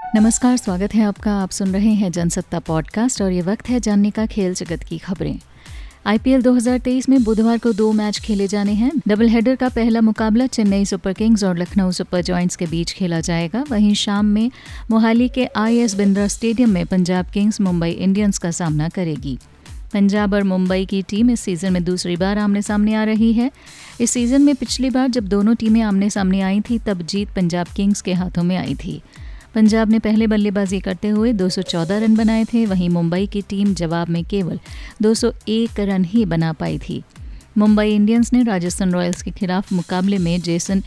नमस्कार, स्वागत है आपका। आप सुन रहे हैं जनसत्ता पॉडकास्ट और ये वक्त है जानने का खेल जगत की खबरें। आईपीएल 2023 में बुधवार को 2 मैच खेले जाने हैं। डबल हेडर का पहला मुकाबला चेन्नई सुपर किंग्स और लखनऊ सुपर जॉयंट्स के बीच खेला जाएगा। वहीं शाम में मोहाली के IS बिंद्रा स्टेडियम में पंजाब किंग्स मुंबई इंडियंस का सामना करेगी। पंजाब और मुंबई की टीम इस सीजन में दूसरी बार आमने सामने आ रही है। इस सीजन में पिछली बार जब दोनों टीमें आमने सामने आई थी तब जीत पंजाब किंग्स के हाथों में आई थी। पंजाब ने पहले बल्लेबाजी करते हुए 214 रन बनाए थे। वहीं मुंबई की टीम जवाब में केवल 201 रन ही बना पाई थी। मुंबई इंडियंस ने राजस्थान रॉयल्स के खिलाफ मुकाबले में जेसन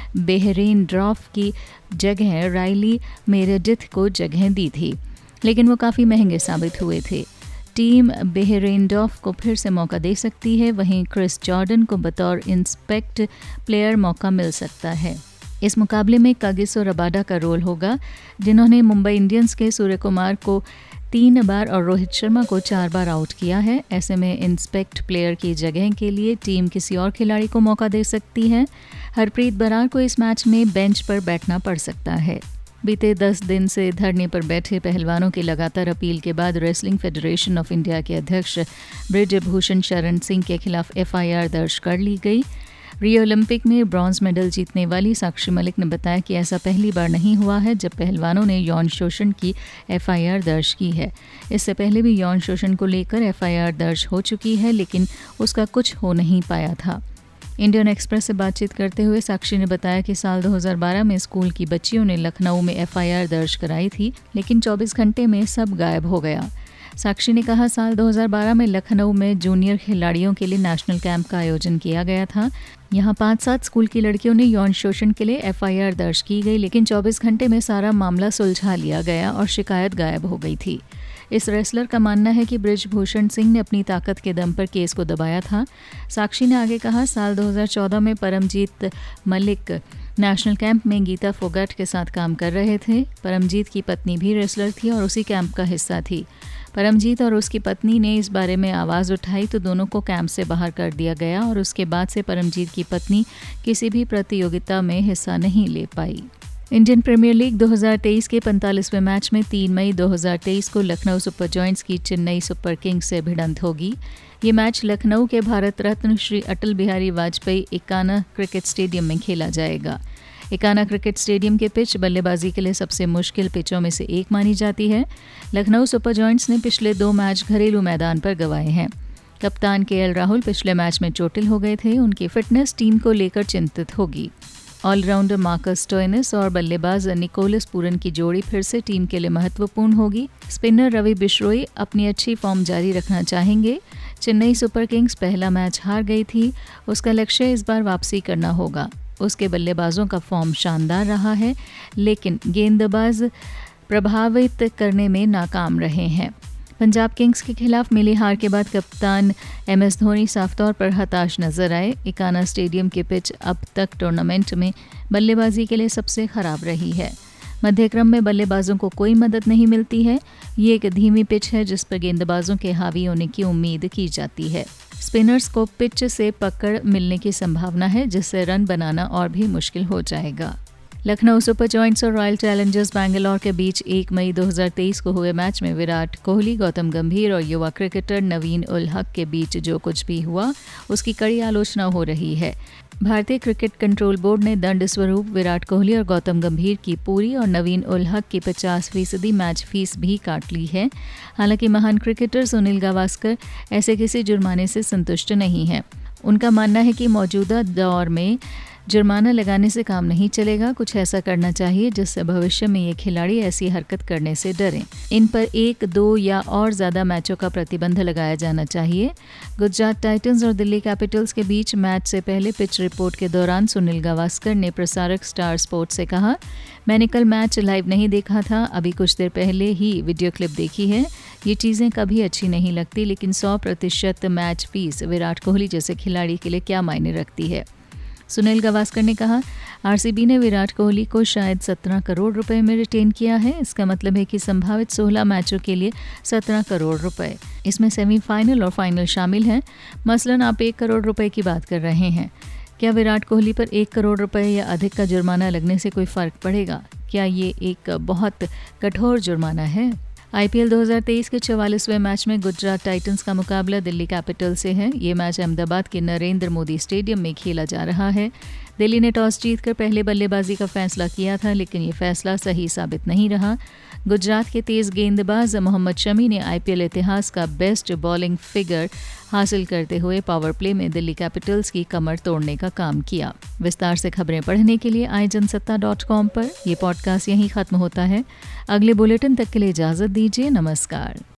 बेहरेनड्रॉफ की जगह राइली मेरेडिथ को जगह दी थी, लेकिन वो काफ़ी महंगे साबित हुए थे। टीम बेहरेनड्रॉफ को फिर से मौका दे सकती है। वहीं क्रिस जॉर्डन को बतौर इंस्पेक्ट प्लेयर मौका मिल सकता है। इस मुकाबले में कागिसो रबाडा का रोल होगा, जिन्होंने मुंबई इंडियंस के सूर्य कुमार को 3 बार और रोहित शर्मा को 4 बार आउट किया है। ऐसे में इंस्पेक्ट प्लेयर की जगह के लिए टीम किसी और खिलाड़ी को मौका दे सकती है। हरप्रीत बरार को इस मैच में बेंच पर बैठना पड़ सकता है। बीते 10 दिन से धरने पर बैठे पहलवानों की लगातार अपील के बाद रेसलिंग फेडरेशन ऑफ इंडिया के अध्यक्ष बृजभूषण शरण सिंह के खिलाफ FIR दर्ज कर ली गई। रियो ओलंपिक में ब्रॉन्ज मेडल जीतने वाली साक्षी मलिक ने बताया कि ऐसा पहली बार नहीं हुआ है जब पहलवानों ने यौन शोषण की FIR दर्ज की है। इससे पहले भी यौन शोषण को लेकर FIR दर्ज हो चुकी है, लेकिन उसका कुछ हो नहीं पाया था। इंडियन एक्सप्रेस से बातचीत करते हुए साक्षी ने बताया कि साल 2012 में स्कूल की बच्चियों ने लखनऊ में FIR दर्ज कराई थी, लेकिन 24 घंटे में सब गायब हो गया। साक्षी ने कहा, साल 2012 में लखनऊ में जूनियर खिलाड़ियों के लिए नेशनल कैंप का आयोजन किया गया था। यहाँ 5-7 स्कूल की लड़कियों ने यौन शोषण के लिए FIR दर्ज की गई, लेकिन 24 घंटे में सारा मामला सुलझा लिया गया और शिकायत गायब हो गई थी। इस रेसलर का मानना है कि बृजभूषण सिंह ने अपनी ताकत के दम पर केस को दबाया था। साक्षी ने आगे कहा, साल 2014 में परमजीत मलिक नेशनल कैंप में गीता फोगाट के साथ काम कर रहे थे। परमजीत की पत्नी भी रेसलर थी और उसी कैंप का हिस्सा थी। परमजीत और उसकी पत्नी ने इस बारे में आवाज़ उठाई तो दोनों को कैंप से बाहर कर दिया गया और उसके बाद से परमजीत की पत्नी किसी भी प्रतियोगिता में हिस्सा नहीं ले पाई। इंडियन प्रीमियर लीग 2023 के 45वें मैच में 3 मई 2023 को लखनऊ सुपर जॉयंट्स की चेन्नई सुपर किंग्स से भिड़ंत होगी। ये मैच लखनऊ के भारत रत्न श्री अटल बिहारी वाजपेयी इकाना क्रिकेट स्टेडियम में खेला जाएगा। इकाना क्रिकेट स्टेडियम के पिच बल्लेबाजी के लिए सबसे मुश्किल पिचों में से एक मानी जाती है। लखनऊ सुपर जॉयंट्स ने पिछले 2 मैच घरेलू मैदान पर गंवाए हैं। कप्तान KL राहुल पिछले मैच में चोटिल हो गए थे। उनकी फिटनेस टीम को लेकर चिंतित होगी। ऑलराउंडर मार्कस स्टोइनिस और बल्लेबाज निकोलस पूरन की जोड़ी फिर से टीम के लिए महत्वपूर्ण होगी। स्पिनर रवि बिश्रोई अपनी अच्छी फॉर्म जारी रखना चाहेंगे। चेन्नई सुपर किंग्स पहला मैच हार गई थी। उसका लक्ष्य इस बार वापसी करना होगा। उसके बल्लेबाजों का फॉर्म शानदार रहा है, लेकिन गेंदबाज प्रभावित करने में नाकाम रहे हैं। पंजाब किंग्स के खिलाफ मिली हार के बाद कप्तान MS धोनी साफ तौर पर हताश नजर आए। इकाना स्टेडियम की पिच अब तक टूर्नामेंट में बल्लेबाजी के लिए सबसे खराब रही है। मध्यक्रम में बल्लेबाजों को कोई मदद नहीं मिलती है। ये एक धीमी पिच है जिस पर गेंदबाजों के हावी होने की उम्मीद की जाती है। स्पिनर्स को पिच से पकड़ मिलने की संभावना है, जिससे रन बनाना और भी मुश्किल हो जाएगा। लखनऊ सुपर जॉयंट्स और रॉयल चैलेंजर्स बैंगलोर के बीच 1 मई 2023 को हुए मैच में विराट कोहली, गौतम गंभीर और युवा क्रिकेटर नवीन उल हक के बीच जो कुछ भी हुआ उसकी कड़ी आलोचना हो रही है। भारतीय क्रिकेट कंट्रोल बोर्ड ने दंड स्वरूप विराट कोहली और गौतम गंभीर की पूरी और नवीन उल हक की 50% मैच फीस भी काट ली है। हालांकि महान क्रिकेटर सुनील गावस्कर ऐसे किसी जुर्माने से संतुष्ट नहीं हैं। उनका मानना है कि मौजूदा दौर में जुर्माना लगाने से काम नहीं चलेगा। कुछ ऐसा करना चाहिए जिससे भविष्य में ये खिलाड़ी ऐसी हरकत करने से डरें। इन पर 1, 2 या और ज़्यादा मैचों का प्रतिबंध लगाया जाना चाहिए। गुजरात टाइटंस और दिल्ली कैपिटल्स के बीच मैच से पहले पिच रिपोर्ट के दौरान सुनील गावस्कर ने प्रसारक स्टार स्पोर्ट्स से कहा, मैंने कल मैच लाइव नहीं देखा था, अभी कुछ देर पहले ही वीडियो क्लिप देखी है। ये चीज़ें कभी अच्छी नहीं लगती, लेकिन 100% मैच फीस विराट कोहली जैसे खिलाड़ी के लिए क्या मायने रखती है। सुनील गावस्कर ने कहा, RCB ने विराट कोहली को शायद 17 करोड़ रुपए में रिटेन किया है। इसका मतलब है कि संभावित 16 मैचों के लिए 17 करोड़ रुपए। इसमें सेमीफाइनल और फाइनल शामिल हैं। मसलन आप 1 करोड़ रुपए की बात कर रहे हैं। क्या विराट कोहली पर 1 करोड़ रुपए या अधिक का जुर्माना लगने से कोई फ़र्क पड़ेगा? क्या ये एक बहुत कठोर जुर्माना है? आईपीएल 2023 के 44वें मैच में गुजरात टाइटंस का मुकाबला दिल्ली कैपिटल से है। ये मैच अहमदाबाद के नरेंद्र मोदी स्टेडियम में खेला जा रहा है। दिल्ली ने टॉस जीतकर पहले बल्लेबाजी का फैसला किया था, लेकिन ये फैसला सही साबित नहीं रहा। गुजरात के तेज गेंदबाज मोहम्मद शमी ने आईपीएल इतिहास का बेस्ट बॉलिंग फिगर हासिल करते हुए पावर प्ले में दिल्ली कैपिटल्स की कमर तोड़ने का काम किया। विस्तार से खबरें पढ़ने के लिए ijansatta.com पर। यह पॉडकास्ट यहीं खत्म होता है। अगले बुलेटिन तक के लिए इजाजत दीजिए। नमस्कार।